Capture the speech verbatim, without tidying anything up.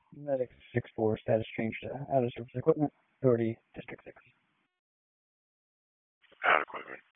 Medic six four, status change to out of service equipment. Authority District six. Out of equipment.